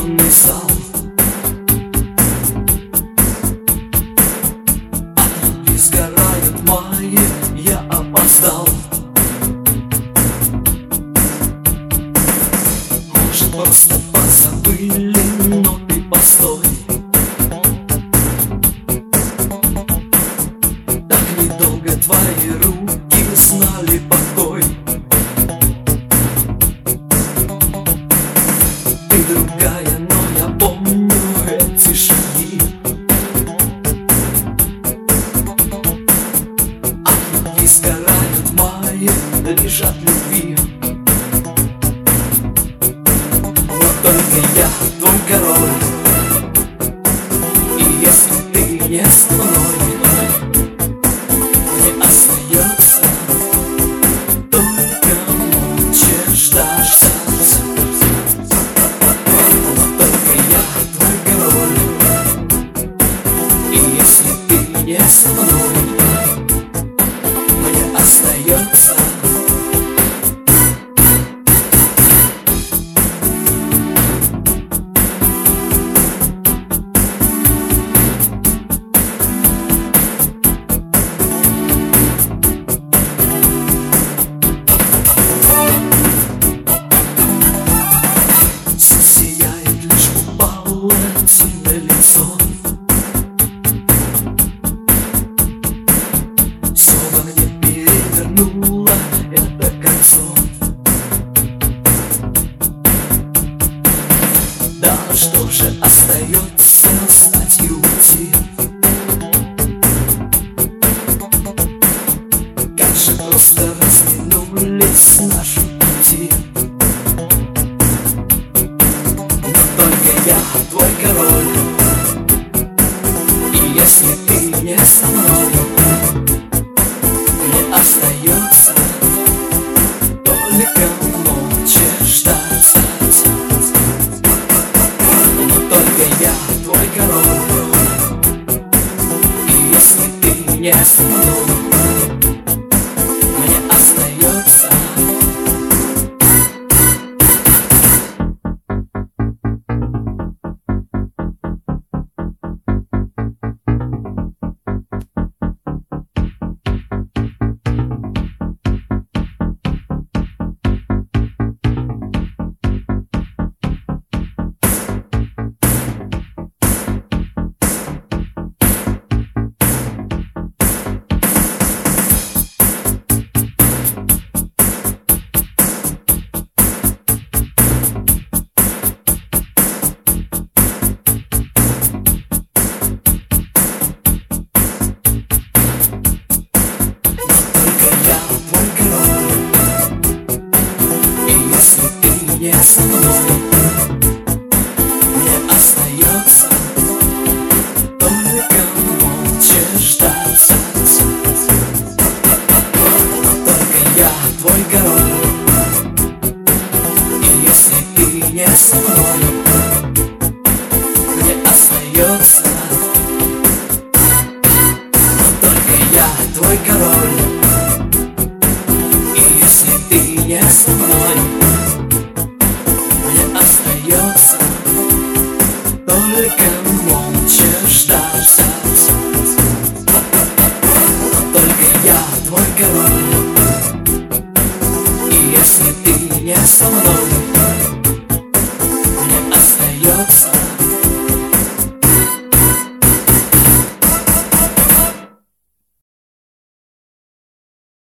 тронный зал. От любви сгорают мои, я опоздал. Может, просто позабыли, но ты постой. Так недолго твои руки знали покой. Ты другая, но я помню эти шаги. От любви сгорают мои, лишь от любви. Но только я твой король, и если ты не со мной, мне остается только молча ждать. Но только я твой король, и если ты не со мной, мне остается. Это кольцо. Да, что же остается, встать и уйти? Как же просто разминулись наши пути. Но только я твой король, и если ты не со мной, мне остается только молча ждать. Но только я твой король, и если ты не со мной, мне остается. Не со мной, мне остается только молча ждать. Но только я твой король, и если ты не со мной, мне остается. Но только я твой король, и если ты не со мной, остается только молча ждать. Только я твой король, и если ты не со мной, мне остается